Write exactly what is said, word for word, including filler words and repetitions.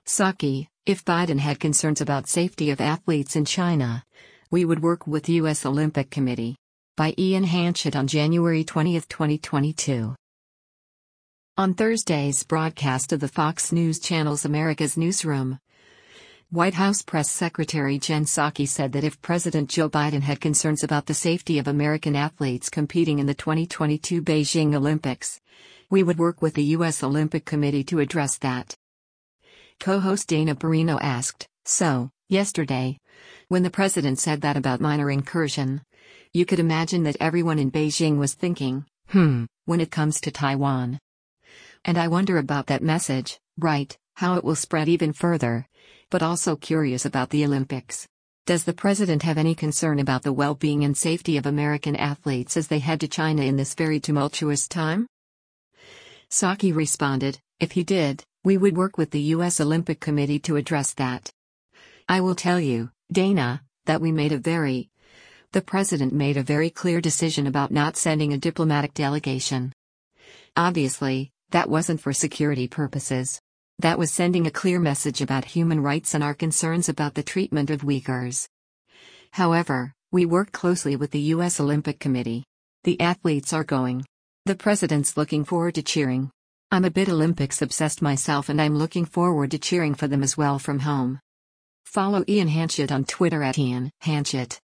Psaki, if Biden had concerns about safety of athletes in China, we would work with U S Olympic Committee. By Ian Hanchett on January twentieth, twenty twenty-two. On Thursday's broadcast of the Fox News Channel's America's Newsroom, White House Press Secretary Jen Psaki said that if President Joe Biden had concerns about the safety of American athletes competing in the twenty twenty-two Beijing Olympics, we would work with the U S Olympic Committee to address that. Co-host Dana Perino asked, "So, yesterday, when the president said that about minor incursion, you could imagine that everyone in Beijing was thinking, hmm, when it comes to Taiwan. And I wonder about that message, right, how it will spread even further, but also curious about the Olympics. Does the president have any concern about the well-being and safety of American athletes as they head to China in this very tumultuous time?" Psaki responded, "If he did, we would work with the U S Olympic Committee to address that. I will tell you, Dana, that we made a very, the president made a very clear decision about not sending a diplomatic delegation. Obviously, that wasn't for security purposes. That was sending a clear message about human rights and our concerns about the treatment of Uyghurs. However, we work closely with the U S Olympic Committee. The athletes are going. The president's looking forward to cheering. I'm a bit Olympics obsessed myself and I'm looking forward to cheering for them as well from home." Follow Ian Hanchett on Twitter at Ian Hanchett.